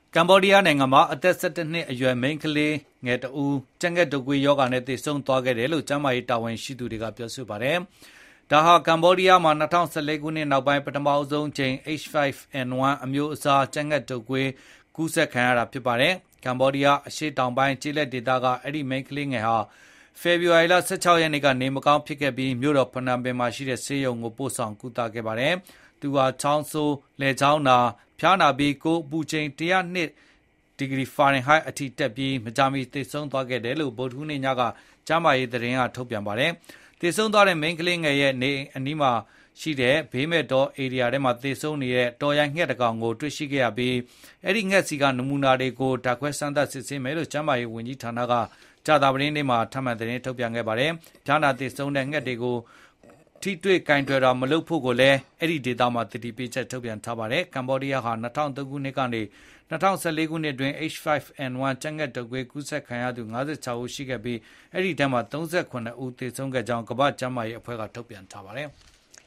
ကမ္ဘောဒီးယားနိုင်ငံမှာအသက်17နှစ်အရွယ်မိန်းကလေးငယ်တဦးကြက်ငှက်တုပ်ကွေးရောဂါနဲ့သေဆုံးသွားခဲ့တယ်လို့ကျန်းမာရေးတာဝန်ရှိသူတွေကပြောဆိုပါတယ်။ဒါဟာကမ္ဘောဒီးယားမှာ2014ခုနှစ်နောက်ပိုင်းပထမဆုံးအကြိမ် H5N1 အမျိုးအစားကြက်ငှက်တုပ်ကွေးကူးစက်ခံရတာဖြစ်ပါတယ်။ကမ္ဘောဒီးယားအရှေ့တောင်ပိုင်းကျေးလက်ဒေသကအဲ့ဒီမိန်းကလေးငယ်ဟာဖေဖော်ဝါရီလ16ရက်နေ့ကနေမကောင်းဖြစ်ခဲ့ပြီးမြို့တော်ဖနွမ်ပင်မှာရှိတဲ့ဆေးရုံကိုပို့ဆောင်ကုသခဲ့ပါတယ်။သူဟာချောင်းဆိုး၊လက်ချောင်းနာ၊ဖျားနာပြီးကိုယ်အပူချိန်102ဒီဂရီဖာရင်ဟိုက်အထိတက်ပြီးမကြာမီသေဆုံးသွားခဲ့တယ်လို့ဗုဒ္ဓဟူးနေ့ညကကျန်းမာရေးသတင်းကထုတ်ပြန်ပါတယ်။သေဆုံးသွားတဲ့မိန်းကလေးငယ်ရဲ့နေအနီးမှာရှိတဲ့ဘေးမဲ့တောဧရိယာထဲမှာသေဆုံးနေတဲ့တော်ရိုင်းငှက်တကောင်ကိုတွေ့ရှိခဲ့ရပြီးအဲ့ဒီငှက်စီကနမူနာတွေကိုဓာတ်ခွဲစမ်းသပ်စစ်ဆေးမယ်လို့ကျန်းမာရေးဝန်ကြီးဌာနကကြာသပတေးနေ့မှာထပ်မံသတင်းထုတ်ပြန်ခဲ့ပါတယ်။ဖျားနာသေဆုံးတဲ့ငှက်တွေကိုထိတွေ့ကင်တွယ်တာမလုပ်ဖို့ကိုလည်းအဲ့ဒီဒေသမှာတတိပိချက်ထုတ်ပြန်ထားပါတယ်။ကမ္ဘောဒီးယားဟာ2003ခုနှစ်ကနေ2014ခုနှစ်အတွင်း H5N1 ကြက်ငှက်တုပ်ကွေးကူးစက်ခံရသူ56ဦးရှိခဲ့ပြီးအဲ့ဒီထဲမှာ38ဦးသေဆုံးခဲ့ကြောင်းကမ္ဘာ့ကျန်းမာရေးအဖွဲ့ကထုတ်ပြန်ထားပါတယ်။